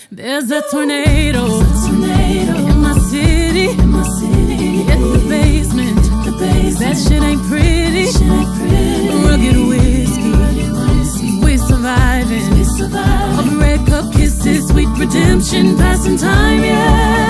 There's a tornado in my city. Hit the basement. That shit ain't pretty. Rugged whiskey. We surviving. Of red cup kisses, sweet redemption, passing time, yeah.